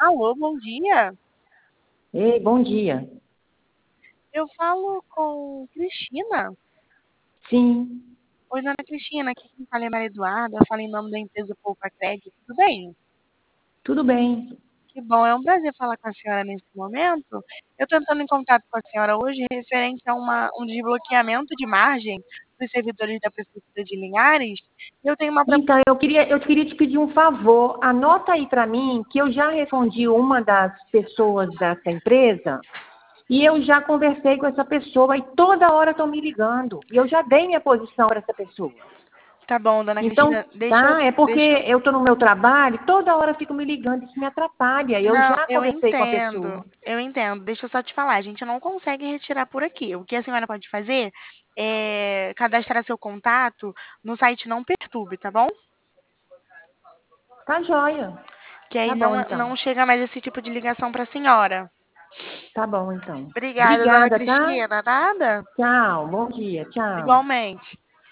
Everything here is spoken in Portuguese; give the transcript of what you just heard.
Alô, bom dia. Ei, bom dia. Eu falo com Cristina. Sim, Oi, dona Cristina, aqui quem fala é Maria Eduarda, eu falo em nome da empresa Poupa Crédito, tudo bem? tudo bem. Que bom, é um prazer falar com a senhora nesse momento. Eu estou entrando em contato com a senhora hoje referente a um desbloqueamento de margem dos servidores da Prefeitura de Linhares. Eu tenho uma proposta. Então, eu queria te pedir um favor. Anota aí para mim que eu já respondi uma das pessoas dessa empresa e eu já conversei com essa pessoa e toda hora estão me ligando. E eu já dei minha posição para essa pessoa. Tá bom, dona Então, Cristina, deixa eu, tá? É porque deixa eu... eu estou no meu trabalho, toda hora fico me ligando, isso me atrapalha. Eu Não, já eu conversei com a entendo, pessoa. eu entendo. Deixa eu só te falar, a gente não consegue retirar por aqui. O que a senhora pode fazer é cadastrar seu contato no site Não Perturbe, tá bom? Tá joia. Que aí Tá bom, não então. chega mais esse tipo de ligação para a senhora. Tá bom, então. Obrigada, dona Obrigada, tá? Cristina. Nada? Tchau, bom dia, tchau. Igualmente.